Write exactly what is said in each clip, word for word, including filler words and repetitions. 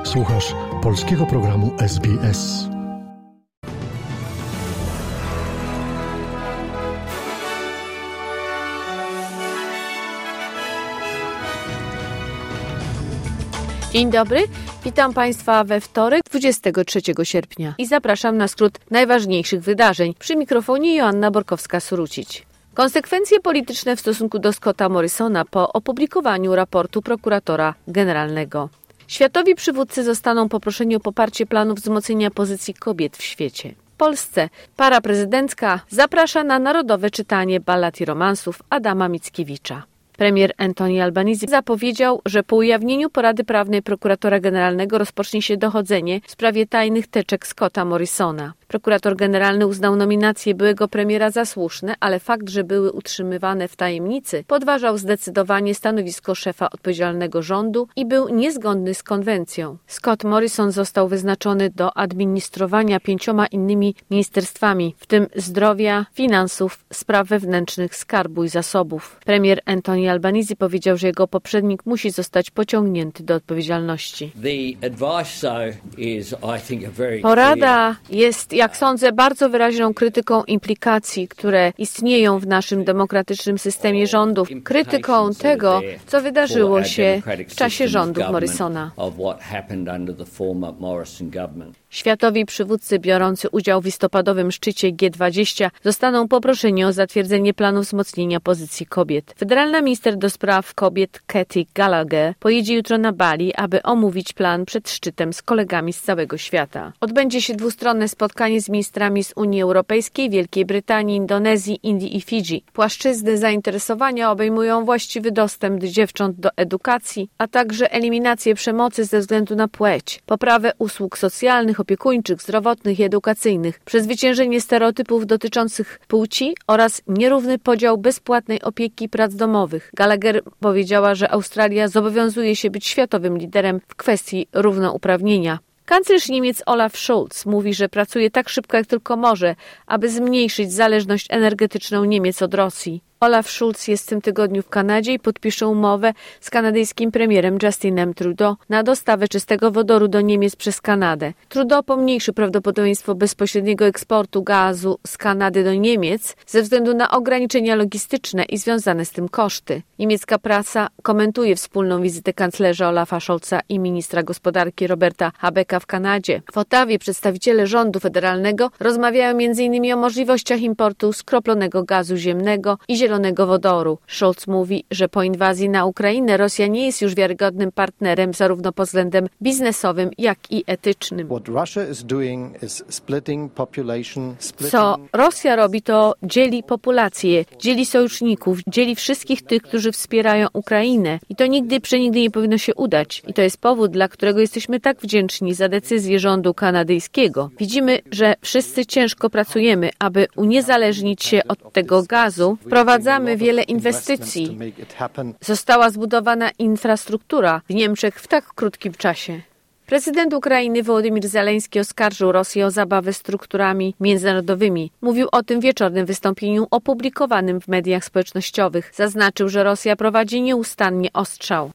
Słuchasz polskiego programu S B S. Dzień dobry, witam Państwa we wtorek, dwudziestego trzeciego sierpnia i zapraszam na skrót najważniejszych wydarzeń. Przy mikrofonie Joanna Borkowska-Surucić. Konsekwencje polityczne w stosunku do Scotta Morrisona po opublikowaniu raportu prokuratora generalnego. Światowi przywódcy zostaną poproszeni o poparcie planu wzmocnienia pozycji kobiet w świecie. W Polsce para prezydencka zaprasza na narodowe czytanie ballad i romansów Adama Mickiewicza. Premier Anthony Albanese zapowiedział, że po ujawnieniu porady prawnej prokuratora generalnego rozpocznie się dochodzenie w sprawie tajnych teczek Scotta Morrisona. Prokurator generalny uznał nominacje byłego premiera za słuszne, ale fakt, że były utrzymywane w tajemnicy, podważał zdecydowanie stanowisko szefa odpowiedzialnego rządu i był niezgodny z konwencją. Scott Morrison został wyznaczony do administrowania pięcioma innymi ministerstwami, w tym zdrowia, finansów, spraw wewnętrznych, skarbu i zasobów. Premier Anthony Albanese powiedział, że jego poprzednik musi zostać pociągnięty do odpowiedzialności. Porada jest, jak sądzę, bardzo wyraźną krytyką implikacji, które istnieją w naszym demokratycznym systemie rządów, krytyką tego, co wydarzyło się w czasie rządów Morrisona. Światowi przywódcy biorący udział w listopadowym szczycie G dwadzieścia zostaną poproszeni o zatwierdzenie planu wzmocnienia pozycji kobiet. Federalna minister do spraw kobiet Katy Gallagher pojedzie jutro na Bali, aby omówić plan przed szczytem z kolegami z całego świata. Odbędzie się dwustronne spotkanie z ministrami z Unii Europejskiej, Wielkiej Brytanii, Indonezji, Indii i Fidżi. Płaszczyzny zainteresowania obejmują właściwy dostęp dziewcząt do edukacji, a także eliminację przemocy ze względu na płeć, poprawę usług socjalnych, opiekuńczych, zdrowotnych i edukacyjnych, przezwyciężenie stereotypów dotyczących płci oraz nierówny podział bezpłatnej opieki i prac domowych. Gallagher powiedziała, że Australia zobowiązuje się być światowym liderem w kwestii równouprawnienia. Kanclerz Niemiec Olaf Scholz mówi, że pracuje tak szybko jak tylko może, aby zmniejszyć zależność energetyczną Niemiec od Rosji. Olaf Scholz jest w tym tygodniu w Kanadzie i podpisze umowę z kanadyjskim premierem Justinem Trudeau na dostawę czystego wodoru do Niemiec przez Kanadę. Trudeau pomniejszy prawdopodobieństwo bezpośredniego eksportu gazu z Kanady do Niemiec ze względu na ograniczenia logistyczne i związane z tym koszty. Niemiecka prasa komentuje wspólną wizytę kanclerza Olafa Scholza i ministra gospodarki Roberta Habecka w Kanadzie. W Ottawie przedstawiciele rządu federalnego rozmawiają między innymi o możliwościach importu skroplonego gazu ziemnego i zielonego wodoru. Scholz mówi, że po inwazji na Ukrainę Rosja nie jest już wiarygodnym partnerem zarówno pod względem biznesowym, jak i etycznym. Co Rosja robi, to dzieli populację, dzieli sojuszników, dzieli wszystkich tych, którzy wspierają Ukrainę. I to nigdy, przenigdy nie powinno się udać. I to jest powód, dla którego jesteśmy tak wdzięczni za decyzję rządu kanadyjskiego. Widzimy, że wszyscy ciężko pracujemy, aby uniezależnić się od tego gazu. Wprowadzamy wiele inwestycji. Została zbudowana infrastruktura w Niemczech w tak krótkim czasie. Prezydent Ukrainy Wołodymyr Zełenski oskarżył Rosję o zabawę strukturami międzynarodowymi. Mówił o tym w wieczornym wystąpieniu opublikowanym w mediach społecznościowych. Zaznaczył, że Rosja prowadzi nieustannie ostrzał.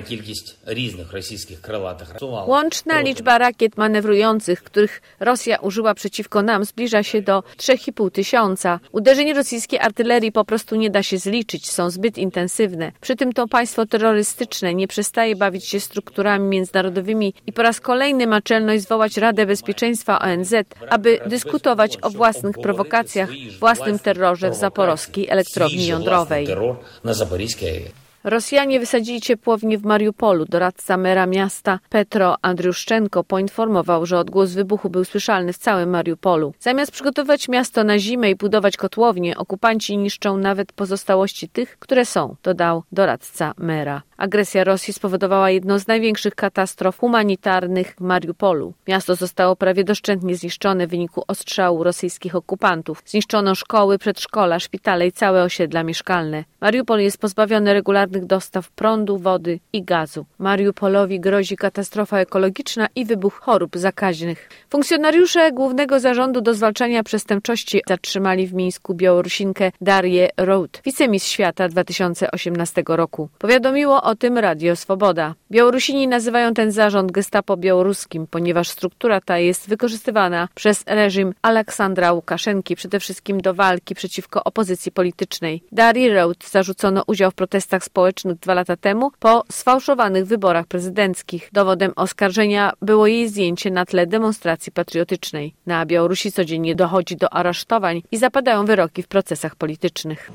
Łączna liczba rakiet manewrujących, których Rosja użyła przeciwko nam, zbliża się do trzech i pół tysiąca. Uderzeń rosyjskiej artylerii po prostu nie da się zliczyć, są zbyt intensywne. Przy tym to państwo terrorystyczne nie przestaje bawić się strukturami międzynarodowymi i po raz kolejny ma czelność zwołać Radę Bezpieczeństwa O N Z, aby dyskutować o własnych prowokacjach, własnym terrorze w zaporowskiej elektrowni jądrowej. Rosjanie wysadzili ciepłownię w Mariupolu. Doradca mera miasta Petro Andriuszczenko poinformował, że odgłos wybuchu był słyszalny w całym Mariupolu. Zamiast przygotować miasto na zimę i budować kotłownie, okupanci niszczą nawet pozostałości tych, które są, dodał doradca mera. Agresja Rosji spowodowała jedną z największych katastrof humanitarnych w Mariupolu. Miasto zostało prawie doszczętnie zniszczone w wyniku ostrzału rosyjskich okupantów. Zniszczono szkoły, przedszkola, szpitale i całe osiedla mieszkalne. Mariupol jest pozbawiony regularnych dostaw prądu, wody i gazu. Mariupolowi grozi katastrofa ekologiczna i wybuch chorób zakaźnych. Funkcjonariusze Głównego Zarządu do Zwalczania Przestępczości zatrzymali w Mińsku Białorusinkę Darię Rout, wicemistrz świata dwa tysiące osiemnastego roku. Powiadomiło o tym Radio Swoboda. Białorusini nazywają ten zarząd Gestapo białoruskim, ponieważ struktura ta jest wykorzystywana przez reżim Aleksandra Łukaszenki przede wszystkim do walki przeciwko opozycji politycznej. Darii Rode zarzucono udział w protestach społecznych dwa lata temu po sfałszowanych wyborach prezydenckich. Dowodem oskarżenia było jej zdjęcie na tle demonstracji patriotycznej. Na Białorusi codziennie dochodzi do aresztowań i zapadają wyroki w procesach politycznych.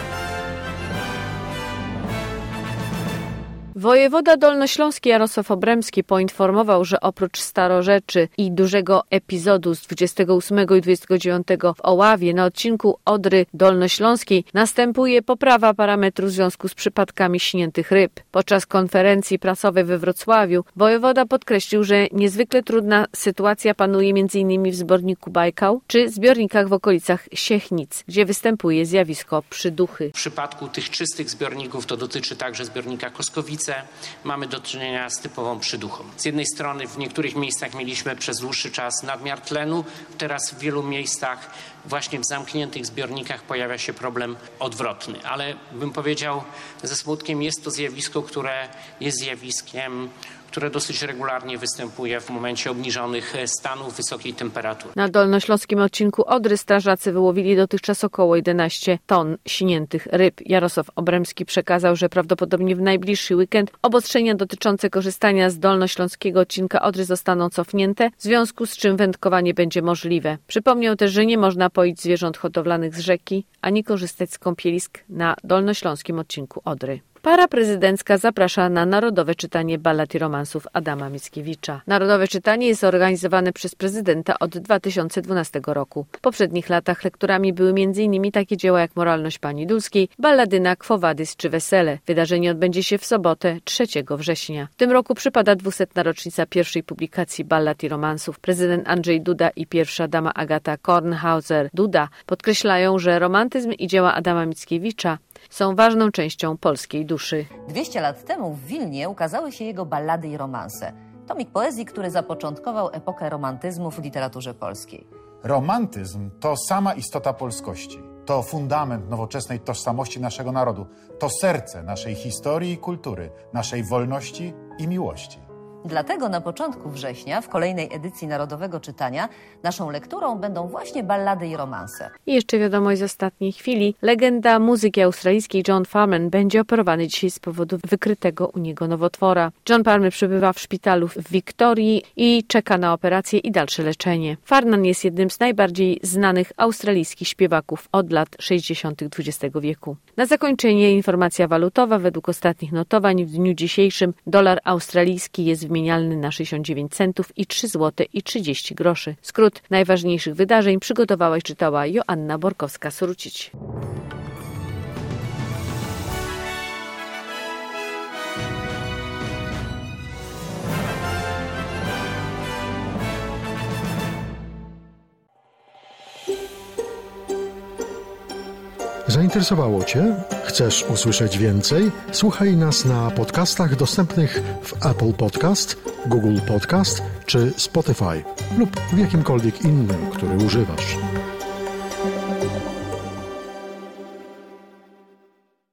Wojewoda dolnośląski Jarosław Obremski poinformował, że oprócz starorzeczy i dużego epizodu z dwudziestego ósmego i dwudziestego dziewiątego w Oławie na odcinku Odry Dolnośląskiej następuje poprawa parametrów w związku z przypadkami śniętych ryb. Podczas konferencji prasowej we Wrocławiu wojewoda podkreślił, że niezwykle trudna sytuacja panuje między innymi w zbiorniku Bajkał czy zbiornikach w okolicach Siechnic, gdzie występuje zjawisko przyduchy. W przypadku tych czystych zbiorników to dotyczy także zbiornika Koskowice. Mamy do czynienia z typową przyduchą. Z jednej strony w niektórych miejscach mieliśmy przez dłuższy czas nadmiar tlenu, teraz w wielu miejscach właśnie w zamkniętych zbiornikach pojawia się problem odwrotny. Ale bym powiedział ze smutkiem, jest to zjawisko, które jest zjawiskiem, które dosyć regularnie występuje w momencie obniżonych stanów wysokiej temperatury. Na dolnośląskim odcinku Odry strażacy wyłowili dotychczas około jedenaście ton śniętych ryb. Jarosław Obremski przekazał, że prawdopodobnie w najbliższy weekend obostrzenia dotyczące korzystania z dolnośląskiego odcinka Odry zostaną cofnięte, w związku z czym wędkowanie będzie możliwe. Przypomniał też, że nie można poić zwierząt hodowlanych z rzeki, ani korzystać z kąpielisk na dolnośląskim odcinku Odry. Para prezydencka zaprasza na Narodowe Czytanie Ballad i Romansów Adama Mickiewicza. Narodowe Czytanie jest organizowane przez prezydenta od dwa tysiące dwunastego roku. W poprzednich latach lekturami były między innymi takie dzieła jak Moralność Pani Dulskiej, Balladyna, Quo Vadis czy Wesele. Wydarzenie odbędzie się w sobotę trzeciego września. W tym roku przypada dwusetna rocznica pierwszej publikacji Ballad i Romansów. Prezydent Andrzej Duda i pierwsza dama Agata Kornhauser-Duda podkreślają, że romantyzm i dzieła Adama Mickiewicza są ważną częścią polskiej duszy. dwieście lat temu w Wilnie ukazały się jego ballady i romanse. Tomik poezji, który zapoczątkował epokę romantyzmu w literaturze polskiej. Romantyzm to sama istota polskości. To fundament nowoczesnej tożsamości naszego narodu. To serce naszej historii i kultury, naszej wolności i miłości. Dlatego na początku września, w kolejnej edycji Narodowego Czytania, naszą lekturą będą właśnie ballady i romanse. I jeszcze wiadomość z ostatniej chwili. Legenda muzyki australijskiej John Farnham będzie operowany dzisiaj z powodu wykrytego u niego nowotwora. John Farnham przebywa w szpitalu w Wiktorii i czeka na operację i dalsze leczenie. Farnham jest jednym z najbardziej znanych australijskich śpiewaków od lat sześćdziesiątych dwudziestego wieku. Na zakończenie informacja walutowa. Według ostatnich notowań w dniu dzisiejszym dolar australijski jest wymienialny na sześćdziesiąt dziewięć centów i trzy złote i trzydzieści groszy. Skrót najważniejszych wydarzeń przygotowała i czytała Joanna Borkowska-Surucić. Zainteresowało Cię? Chcesz usłyszeć więcej? Słuchaj nas na podcastach dostępnych w Apple Podcast, Google Podcast czy Spotify lub w jakimkolwiek innym, który używasz.